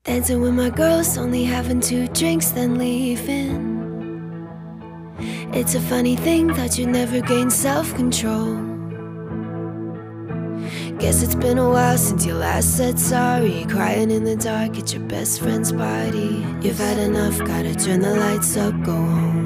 Dancing with my girls, only having 2 drinks, then leaving. It's a funny thing, thought you'd never gain self-control. Guess it's been a while since you last said sorry. Crying in the dark at your best friend's party. You've had enough, gotta turn the lights up, go home.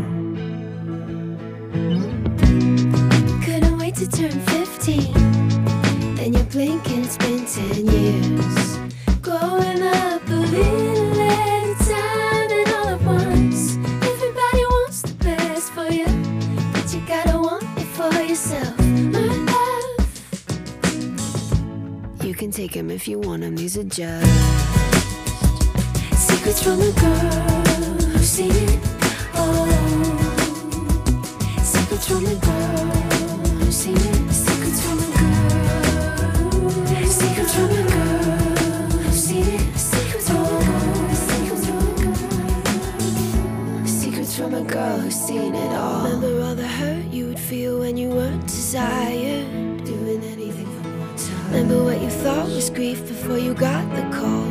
Couldn't wait to turn 15. Then you blink and it's been 10 years. Growing up a little at a time and all at once. Everybody wants the best for you, but you gotta want it for yourself, my love. You can take them if you want them, these are just secrets from a girl who's seen it all. Secrets from a girl who's seen it. Secrets from a girl. Secrets from a girl who's seen it. Secrets from a girl. Secrets from a girl who's seen it all. Remember all the hurt you would feel when you weren't desired, doing anything for more time. Remember what you thought was grief before you got the call.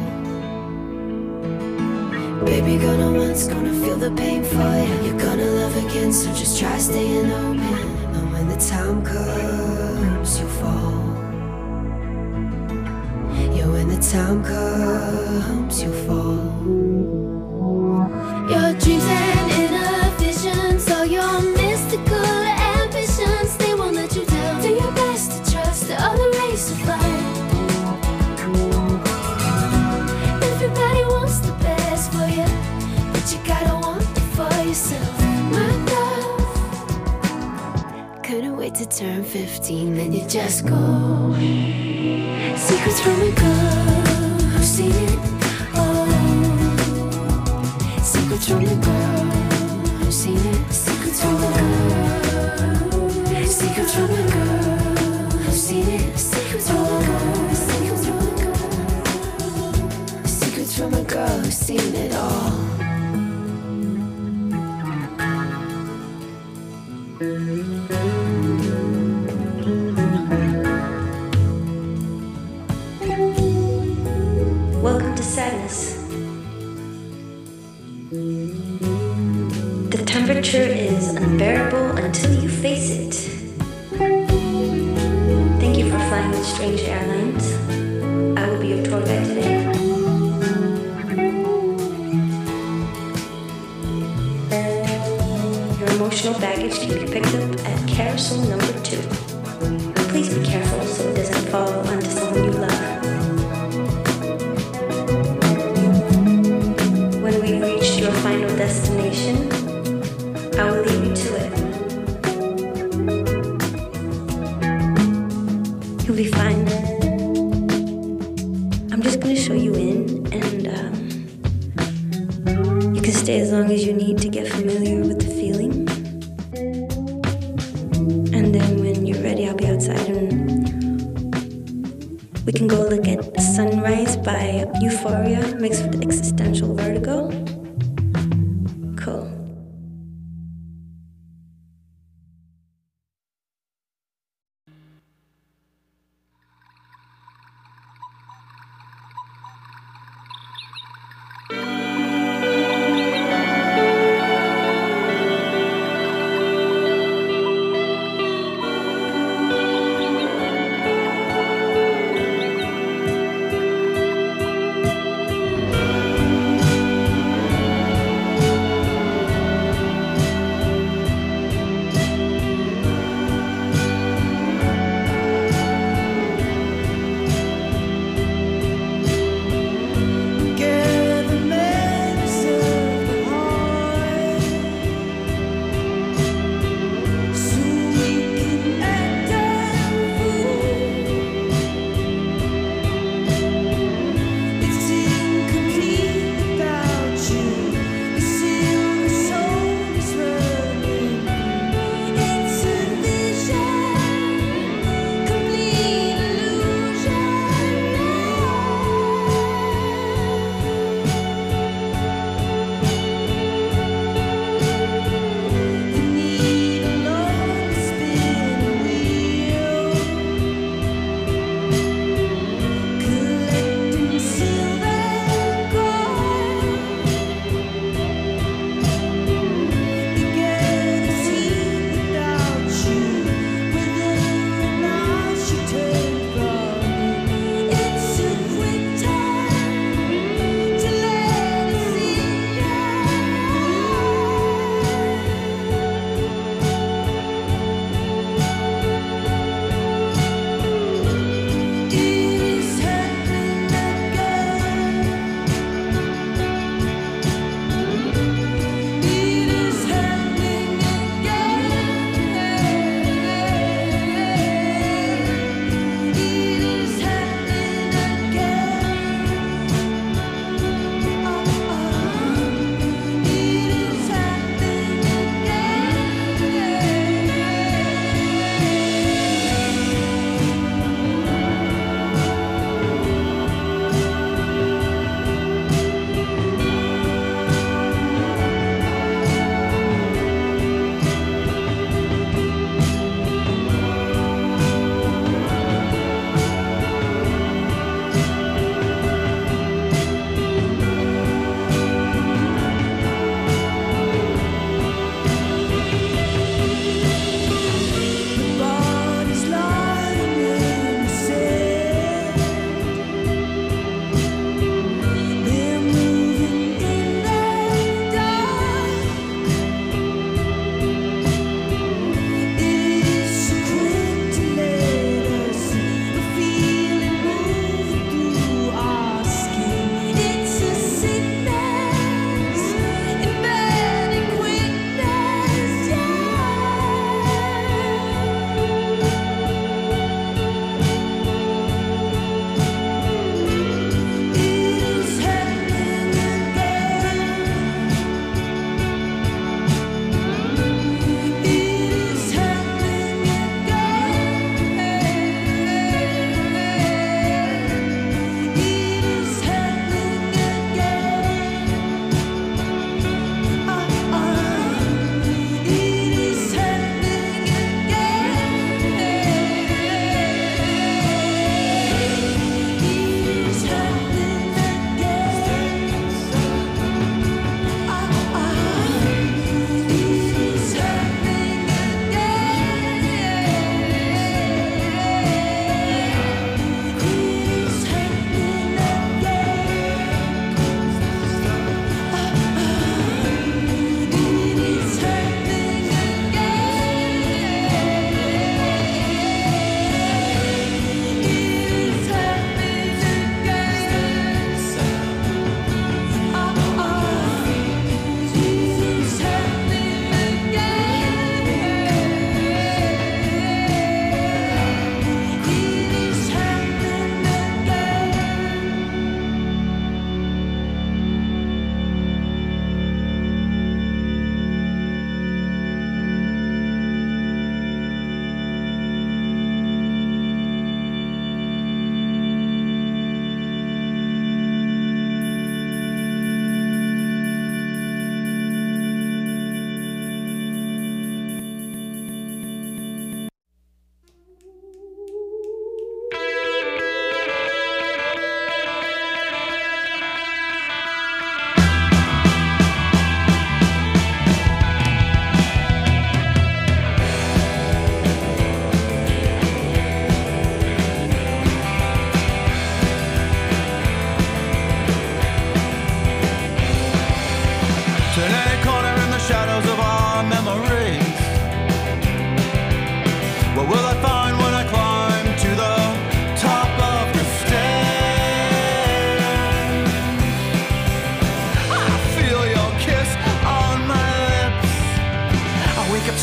Baby, gonna once, gonna feel the pain for you. You're gonna love again, so just try staying open. And when the time comes, you fall. Yeah, when the time comes, you fall. Your dreams and inner visions, all your mystical ambitions, they won't let you down. Do your best to trust the other race of life. Everybody wants the best for you, but you gotta want it for yourself, my love. Couldn't wait to turn 15, then you just go. Secrets from a girl who's seen it all. Secrets from a girl who's seen it. Secrets from a girl. Secrets from a girl who's seen it. Secrets from a girl. Secrets from a girl. Secrets from a girl who's seen it all. Welcome to sadness. The temperature is unbearable until you face it. Thank you for flying with Strange Airlines. I will be your tour guide today. Your emotional baggage can be picked up at carousel number 2. Please be careful so it doesn't fall onto someone you love. When we've reached your final destination, I will leave you to it. You'll be fine. I'm just gonna show you in, and you can stay as long as you need to get familiar with the feeling. And then when you're ready, I'll be outside and we can go look at Sunrise by Euphoria mixed with existential vertigo. Cool.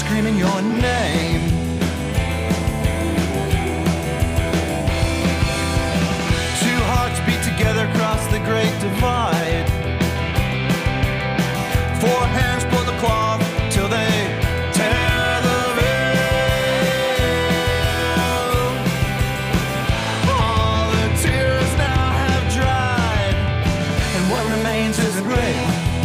screaming your name. Two hearts beat together across the great divide. Four hands pull the cloth till they tear the veil. All the tears now have dried, and what remains isn't real.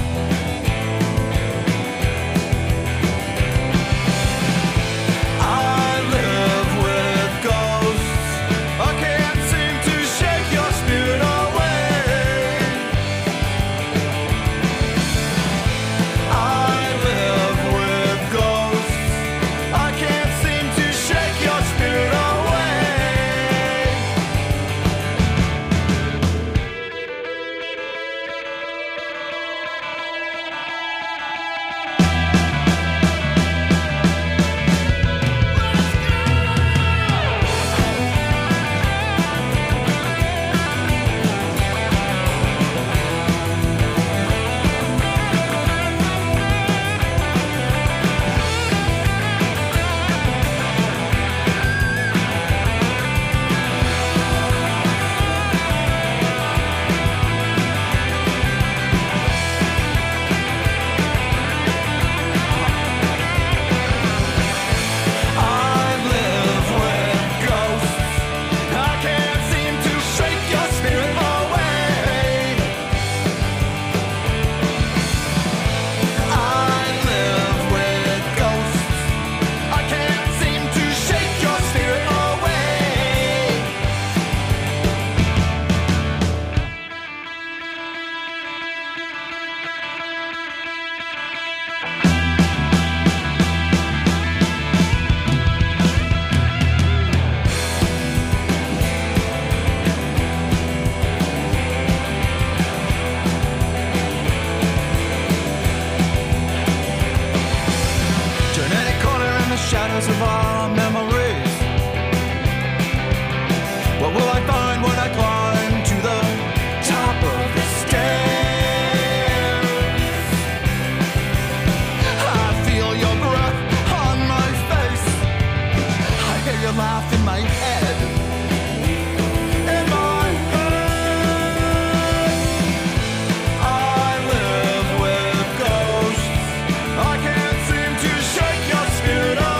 Shadows of our memories. What will I find when I climb to the top of the stairs? I feel your breath on my face. I hear your laugh in my head. In my head. I live with ghosts. I can't seem to shake your spirit away.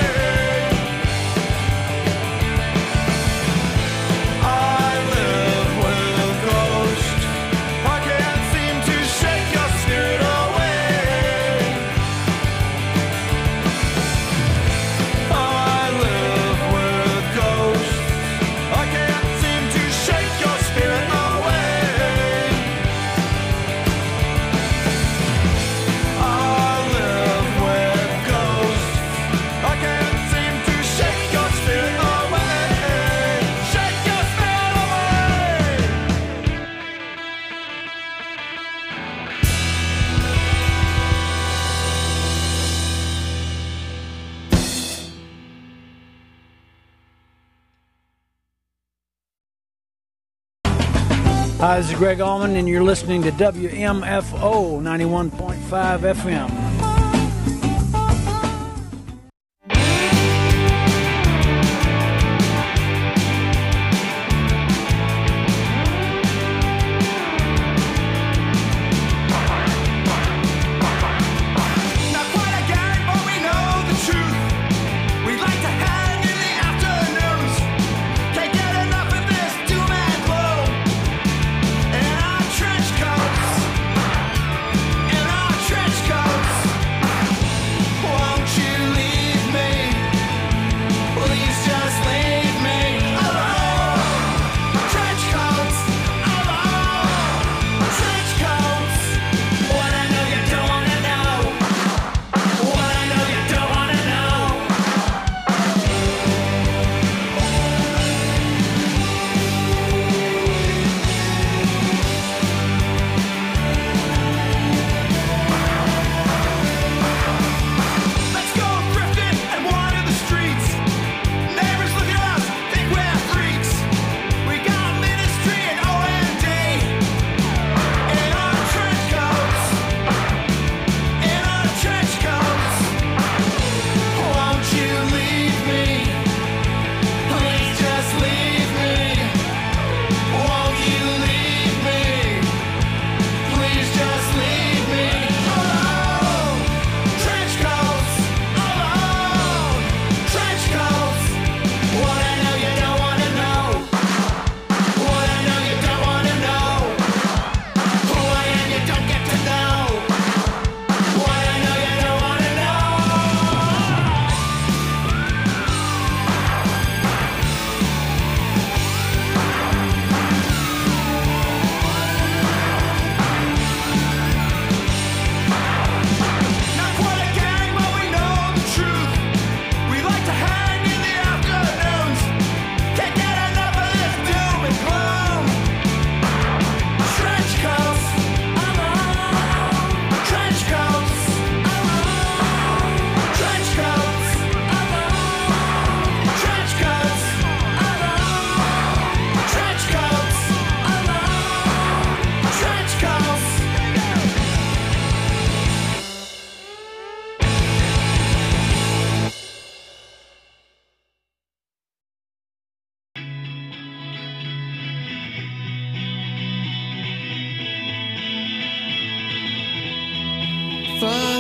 Hi, this is Greg Allman, and you're listening to WMFO 91.5 FM. Trench coats.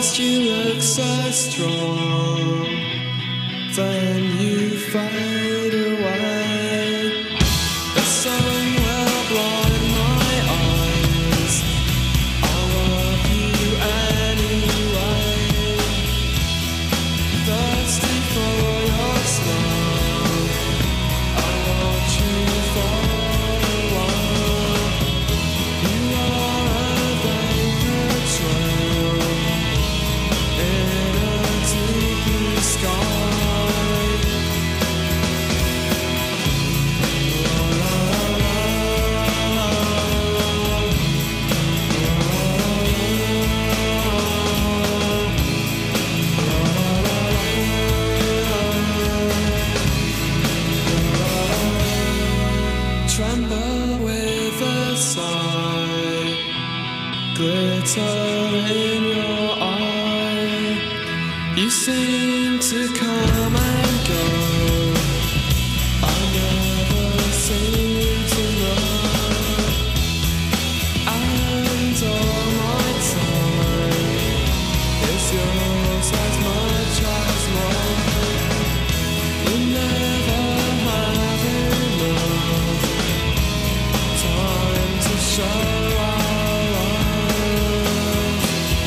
past you look so strong, then you fade away. The sun will blind my eyes, I love you anyway. Thirsty for your smile, I watch you fall away. You are a vapor trail in a deep blue sky. Tremble with a sigh, glitter in your eye. You seem to come and go, I never seem to know. And all my time is yours as much as mine. You never have enough time to show our love.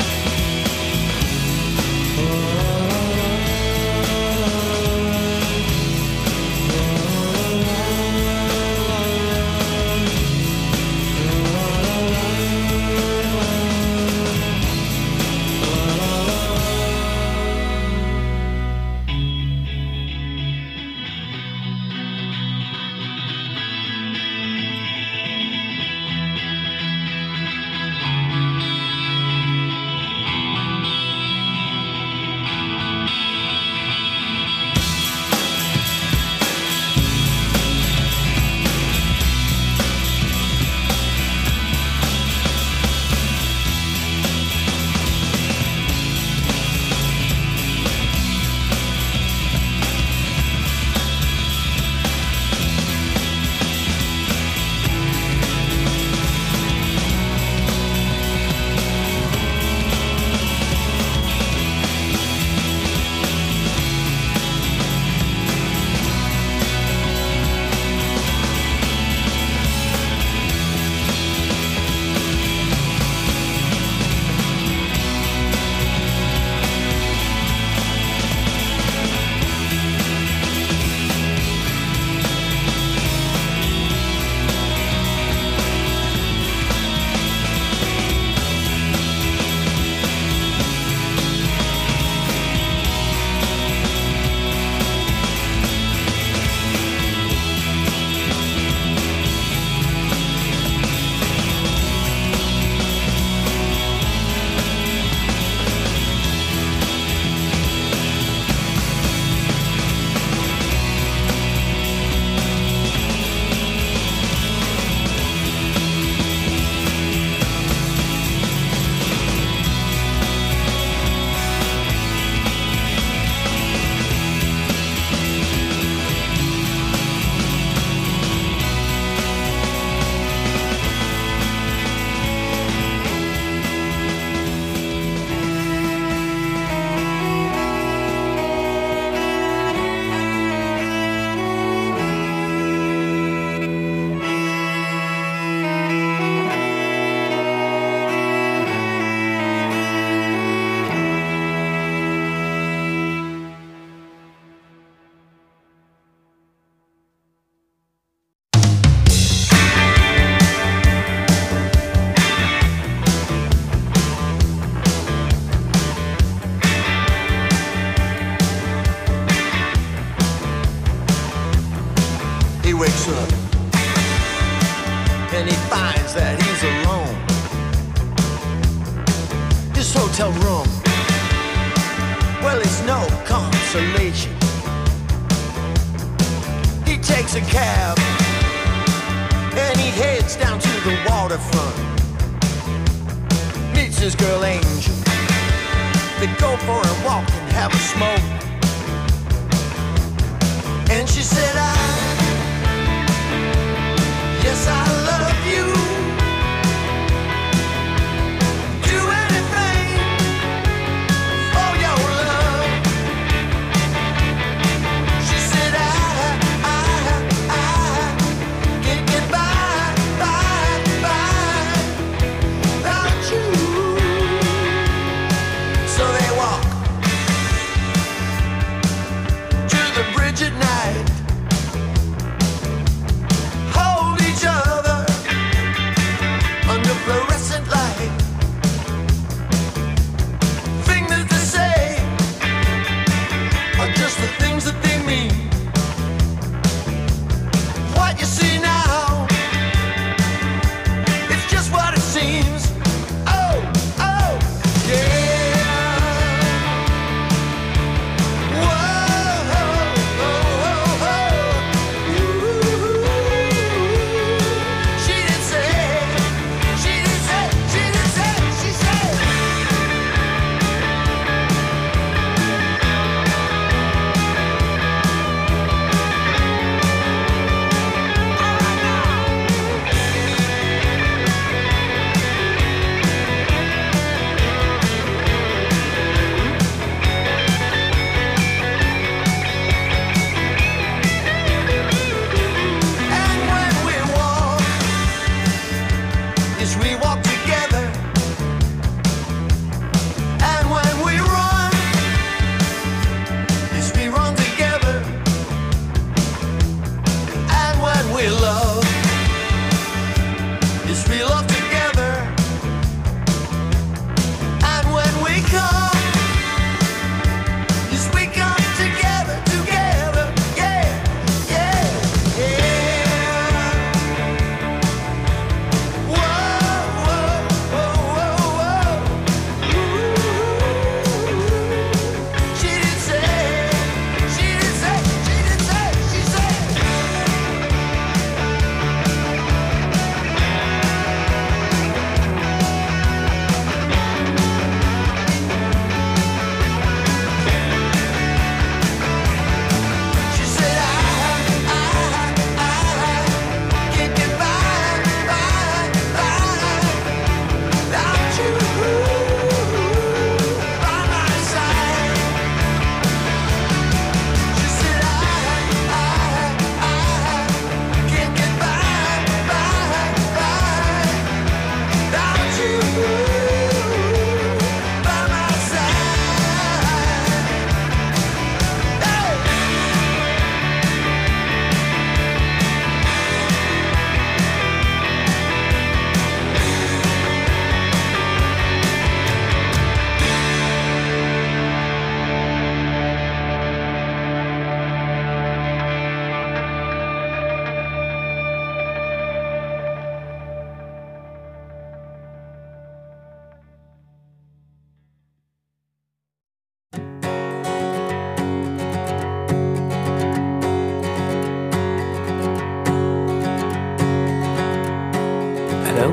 He wakes up and he finds that he's alone. This hotel room, well, it's no consolation. He takes a cab and he heads down to the waterfront. Meets his girl Angel. They go for a walk and have a smoke. And she said, yes, I love you. Do anything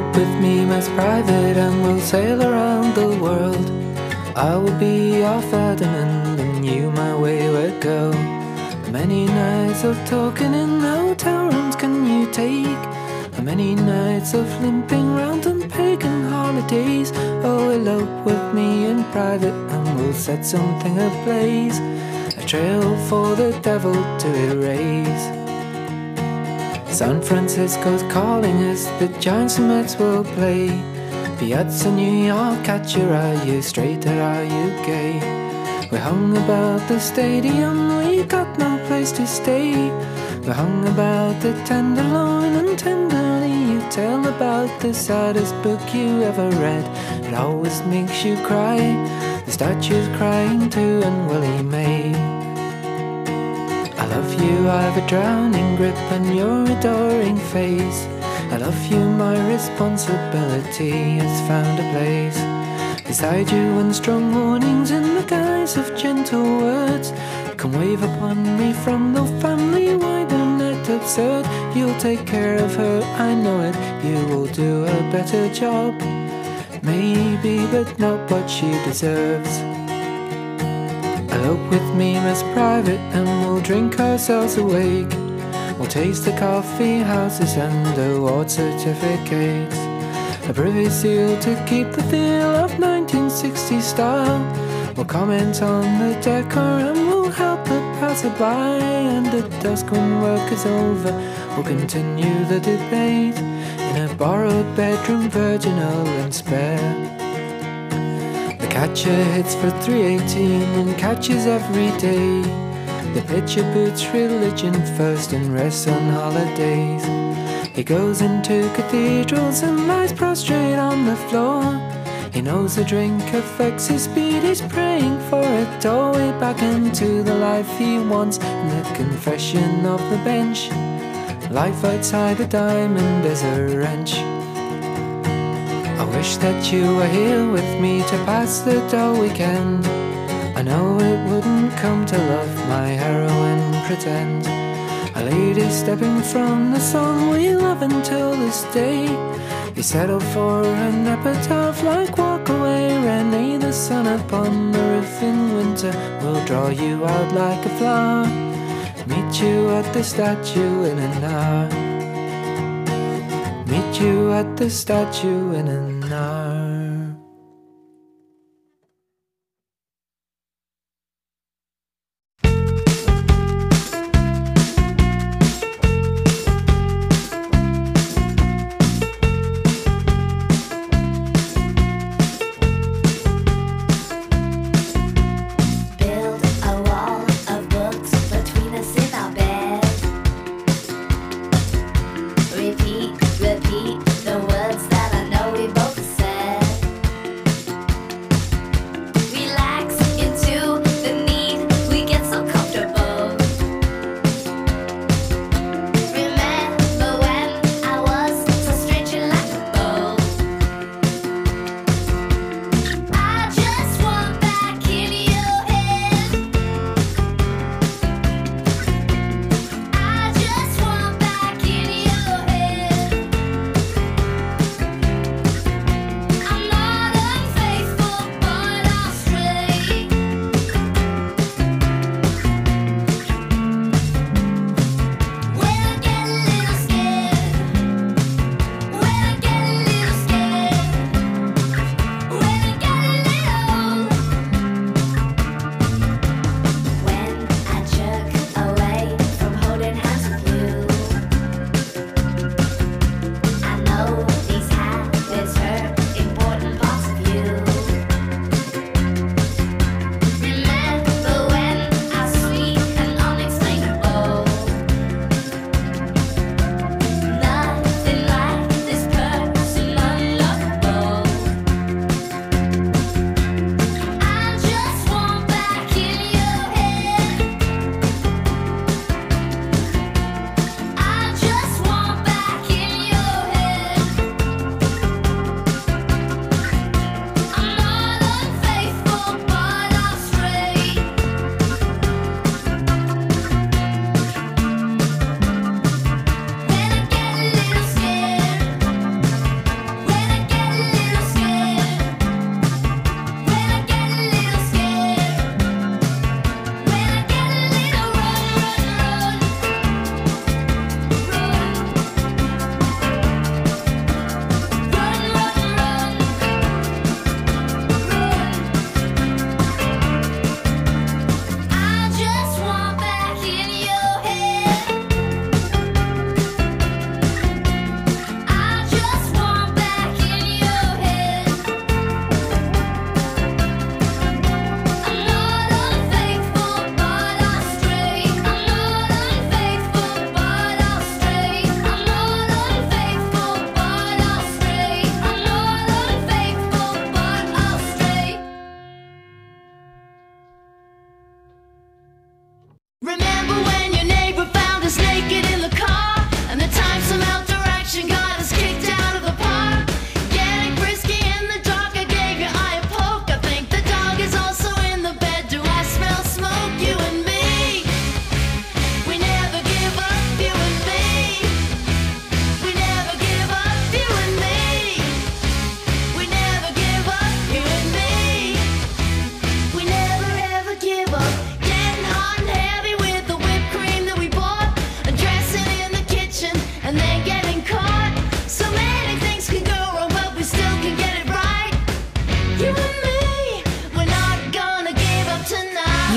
with me, Miss Private, and we'll sail around the world. I will be your Ferdinand, and you my wayward girl. How many nights of talking in hotel rooms can you take? How many nights of limping round on pagan holidays? Oh, elope with me in private, and we'll set something ablaze, a trail for the devil to erase. San Francisco's calling us, the Giants and Mets will play. Piazza New York, at you, are you straight or are you gay? We hung about the stadium, we got no place to stay. We hung about the Tenderloin, and tenderly you tell about the saddest book you ever read. It always makes you cry, the statue's crying too, and Willie May. I love you, I've a drowning grip on your adoring face. I love you, my responsibility has found a place beside you, and strong warnings in the guise of gentle words can wave upon me from the family wide and net absurd. You'll take care of her, I know it, you will do a better job, maybe, but not what she deserves. Elope with me, Miss Private, and we'll drink ourselves awake. We'll taste the coffee houses and award certificates, a privy seal to keep the feel of 1960s style. We'll comment on the decor and we'll help the passerby, and at dusk when work is over we'll continue the debate in a borrowed bedroom, virginal and spare. The catcher hits for 318 and catches every day. The pitcher puts religion first and rests on holidays. He goes into cathedrals and lies prostrate on the floor. He knows the drink affects his speed, he's praying for a doorway back into the life he wants. And the confession of the bench, life outside the diamond is a wrench. I wish that you were here with me to pass the dull weekend. I know it wouldn't come to love my heroine pretend. A lady stepping from the song we love until this day. You settle for an epitaph like Walk Away, Renee. The sun upon the roof in winter will draw you out like a flower. Meet you at the statue in an hour. Meet you at the statue in an hour. Repeat the words that I know we both said.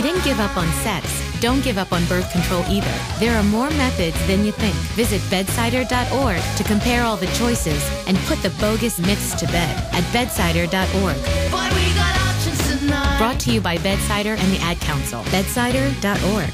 you didn't give up on sex, don't give up on birth control either. There are more methods than you think. Visit bedsider.org to compare all the choices and put the bogus myths to bed at bedsider.org. Boy, we got options tonight. Brought to you by Bedsider and the Ad Council. Bedsider.org.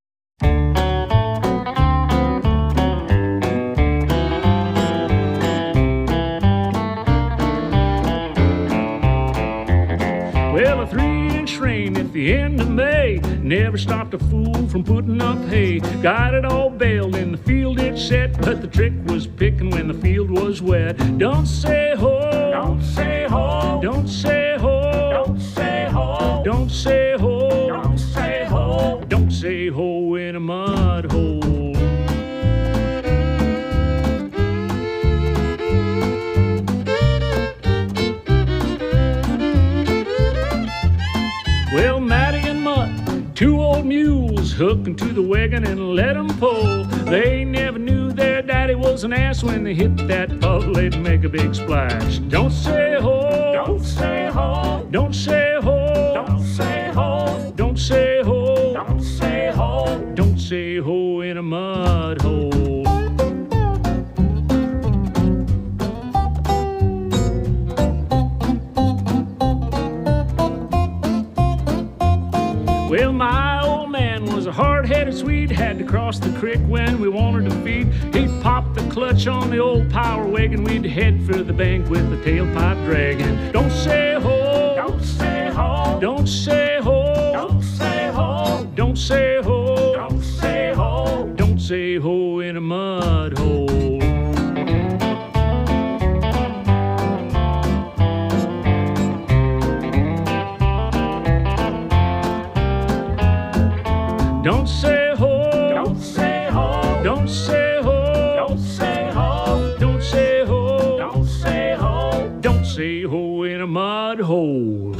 Well, a 3-inch rain at the end of May never stopped a fool from putting up hay. Got it all baled in the field it set, but the trick was picking when the field was wet. Don't say ho, don't say ho, don't say ho, don't say ho, don't say ho, don't say ho, don't say ho in a mud hole. Well, Matty and Mutt, 2 old mules, hooking to the wagon and let 'em pull. They never knew their daddy was an ass when they hit that puddle. They'd make a big splash. Don't say ho, don't say ho, don't say ho, don't say ho, don't say ho, don't say ho, don't say ho in a mud hole. Well, my old man was a hard-headed Swede, had to cross the creek when we wanted to feed. He'd pop the clutch on the old power wagon, we'd head for the bank with the tailpipe dragging. Don't say ho, don't say ho, don't say ho, don't say ho, don't say ho, don't say ho, don't say ho in a mud hole. Don't say ho, don't say ho, don't say ho, don't say ho, don't say ho, don't say ho, don't say ho in a mud hole.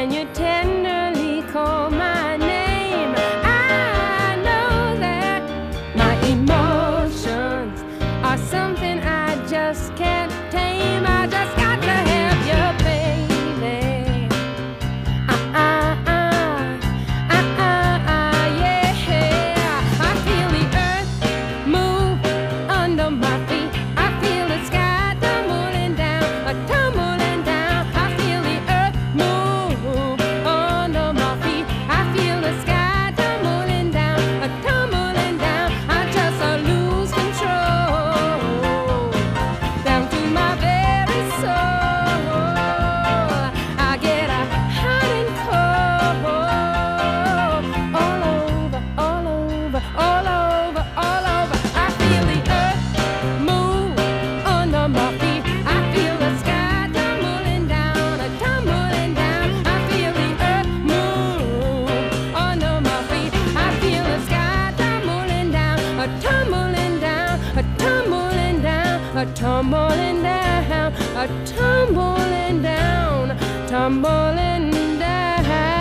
when you tenderly call my name. I know that my emotions are something I just can't tame. I just got to have you, baby. Yeah. I feel the earth move under my feet. I feel the sky tumbling down, tumbling down. I feel the earth move under my feet. I feel the sky tumbling down, tumbling down. I just lose control down to my very soul. I get hot and cold all over, all over, all over, all over. I feel the earth move under my feet. I feel the sky tumbling down, tumbling down. I feel the earth move under my feet. I feel the sky tumbling down, tumbling down, tumbling down, tumbling down, tumbling down, tumbling down.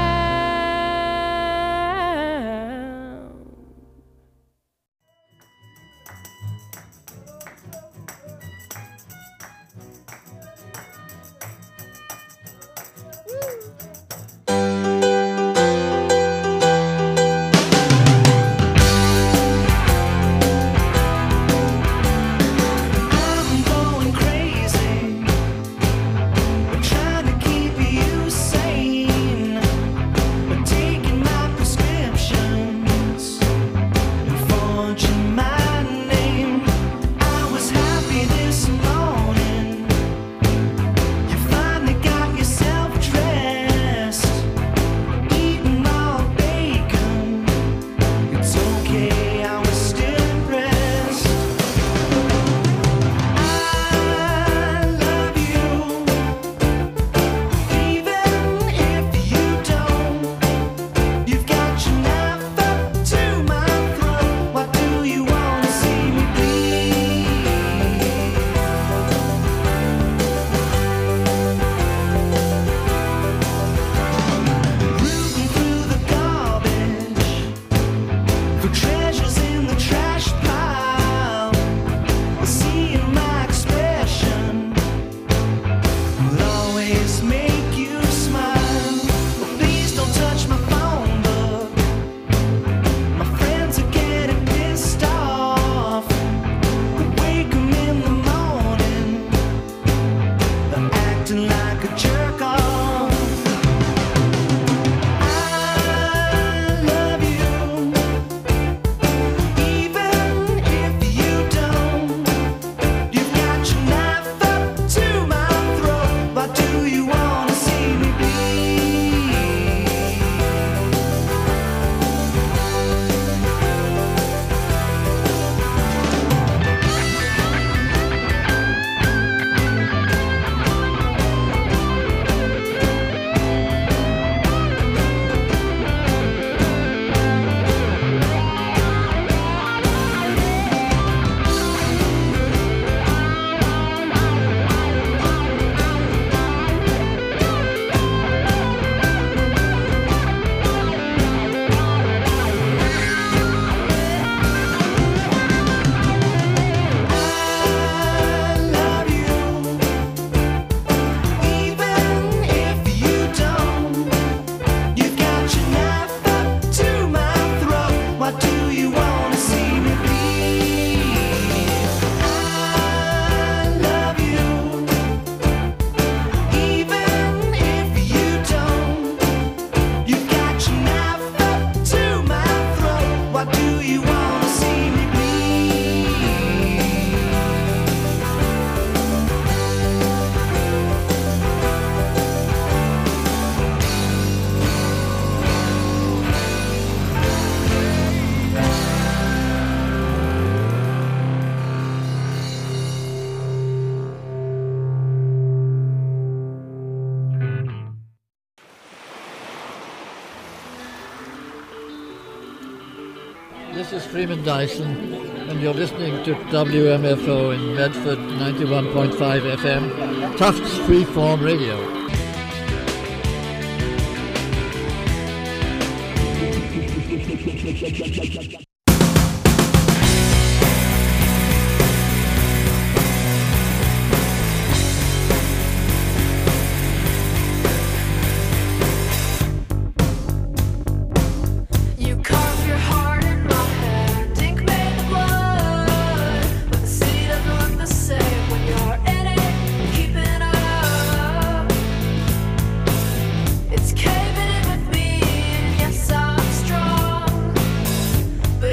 I'm going crazy, trying to keep you sane, taking my prescriptions and forging my name. I was happy this morning. You finally got yourself dressed, eating all bacon. It's okay, I was still impressed. I love you, even if you don't. You've got your knife up to my throat. Why do you wanna see me bleed? Rooting through the garbage for treasures in the trash pile. Seeing my expression will always make you smile. Please don't touch my phone book. My friends are getting pissed off. Wake 'em in the morning, they're acting like a jerk off. I love you, even if you don't. You've got your knife up to my throat. Why do you wanna see me bleed? I love you, even if you don't. You've got your knife up to my throat. Why do you wanna see me bleed? I love you, even if you don't. You've got your knife up to my throat. Why do you wanna see me bleed? This is Freeman Dyson, and you're listening to WMFO in Medford, 91.5 FM, Tufts Freeform Radio. You carve your heart in my hand, ink made blood. But the city doesn't look the same when you're in it, keeping up. It's caving in with me, and yes, I'm strong.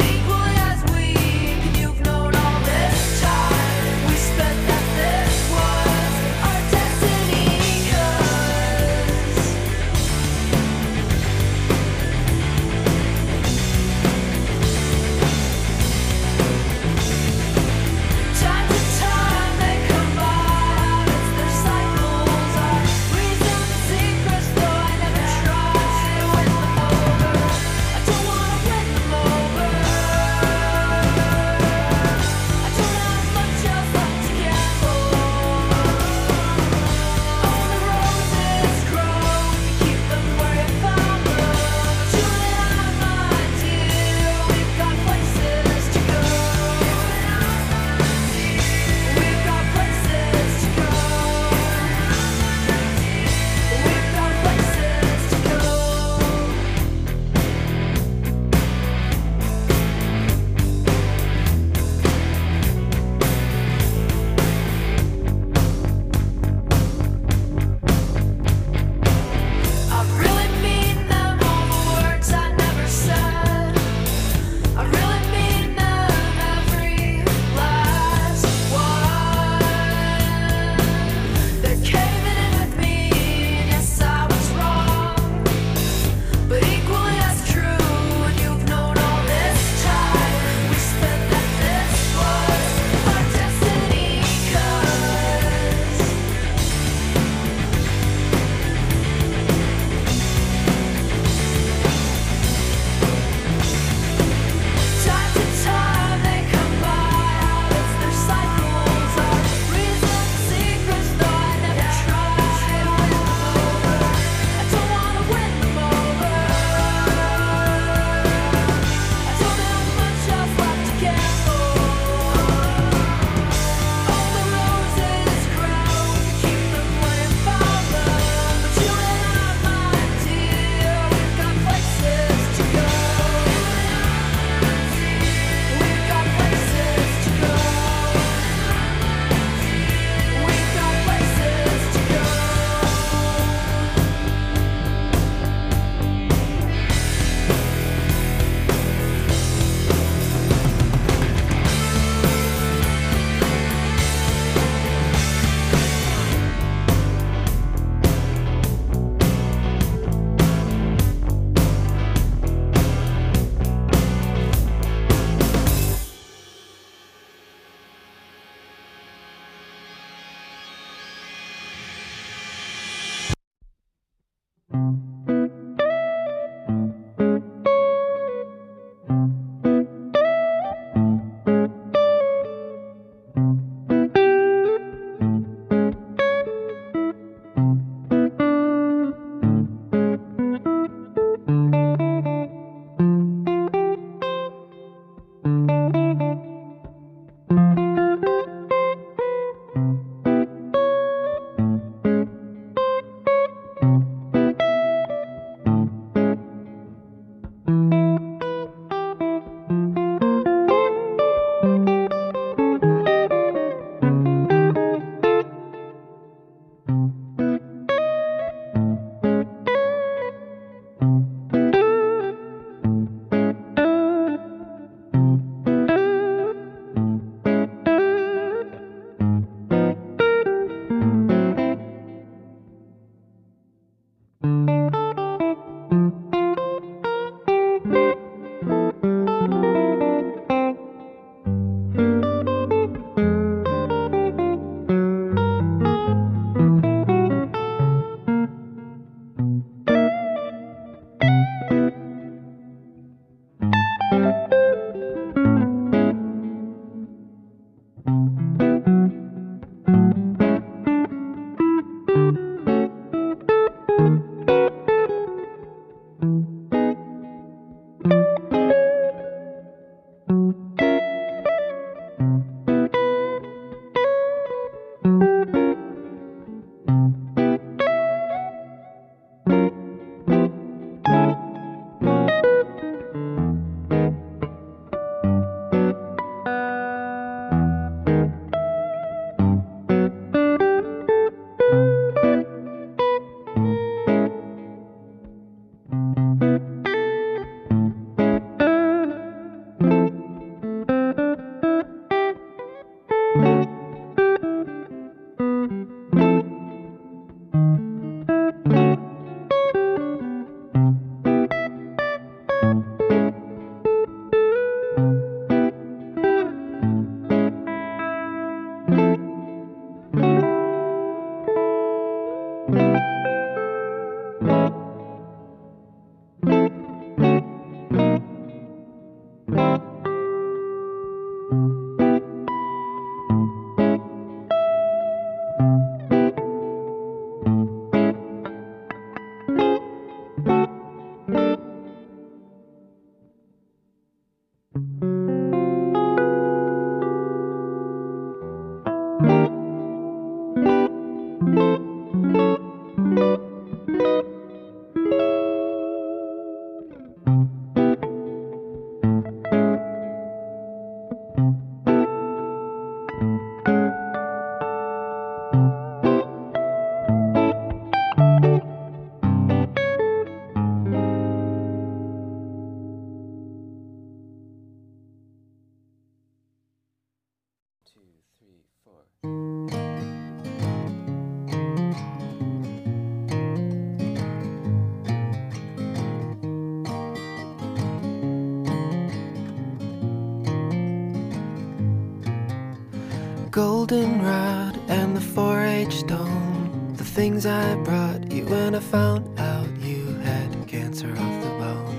Goldenrod and the 4-H stone, the things I brought you when I found out you had cancer of the bone.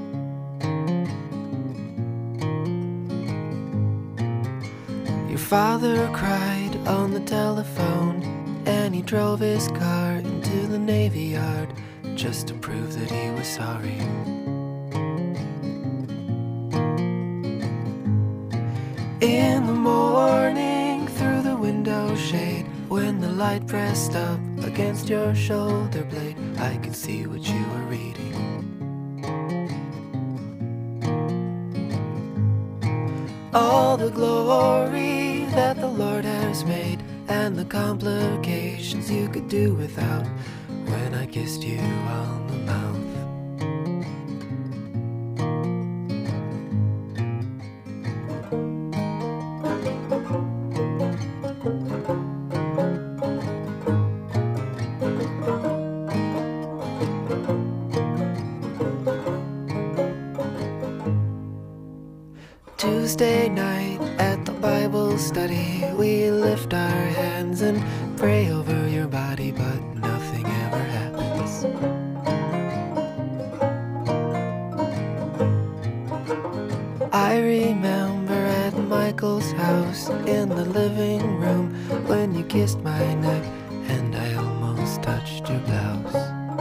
Your father cried on the telephone, and he drove his car into the Navy Yard just to prove that he was sorry. In the morning, through the window shade, when the light pressed up against your shoulder blade, I could see what you were reading. All the glory that the Lord has made, and the complications you could do without, when I kissed you on the mouth. Tuesday night at the Bible study, we lift our hands and pray over your body, but nothing ever happens. I remember at Michael's house in the living room when you kissed my neck and I almost touched your blouse.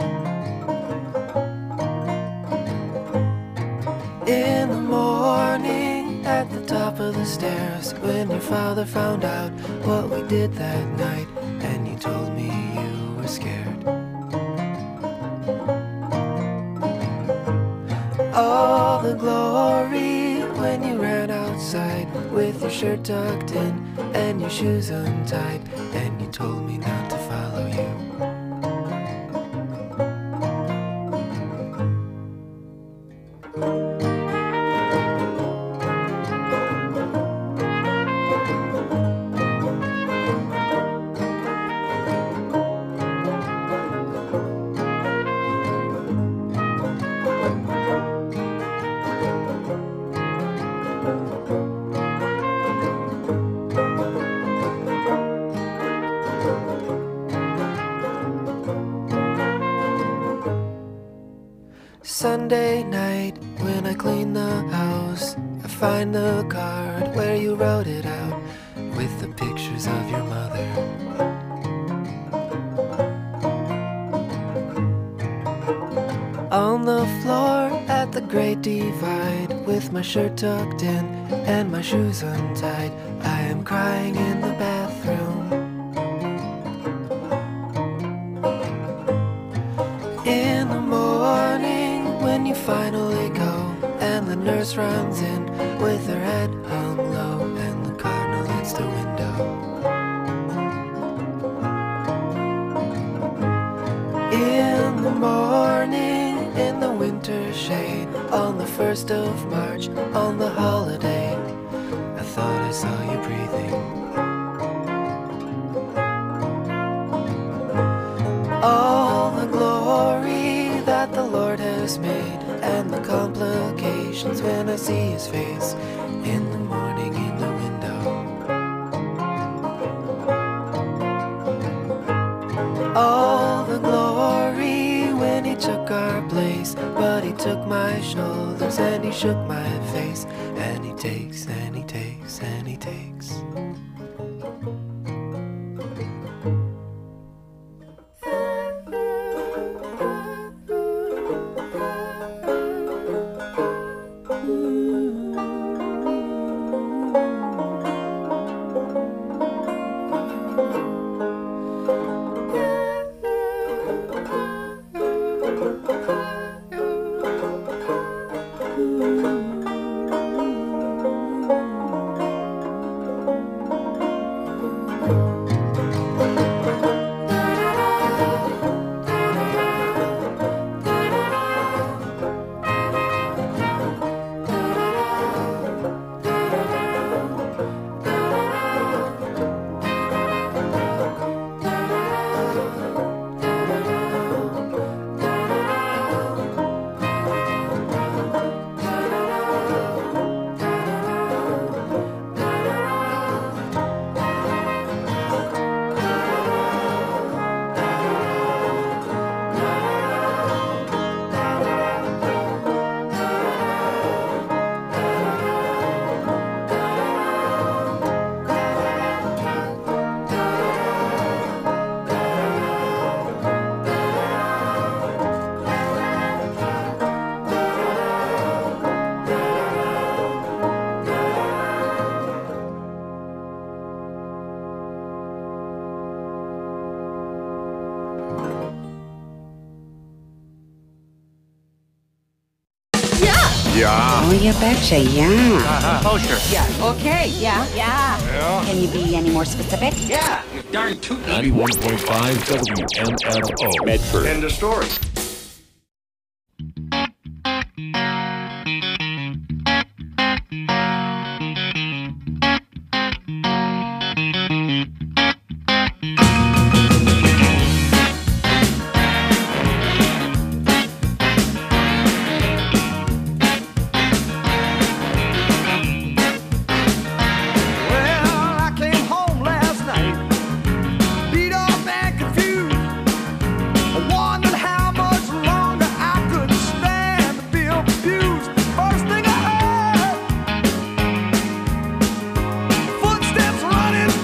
In the morning at the top of the stairs, when your father found out what we did that night, and you told me you were scared. All the glory when you ran outside with your shirt tucked in and your shoes untied, and you told me not to follow you. Sunday night, when I clean the house, I find the card where you wrote it out with the pictures of your mother. On the floor at the Great Divide, with my shirt tucked in and my shoes untied, I am crying in the bathroom. In the morning, when you finally go, and the nurse runs in with her head hung low, and the cardinal lights the window. In the morning, in the winter shade, on the 1st of March, on the holiday, I thought I saw you breathing. All the glory that the Lord has made, and the complications when I see his face in the morning in the window. All the glory when he took our place, but he took my shoulders and he shook my face, and he takes and he takes and he takes. Oh, you betcha, yeah. Oh, sure. Yeah, okay, yeah. Can you be any more specific? Yeah, you darn tootin'. 91.5 WMFO. Medford. End of story.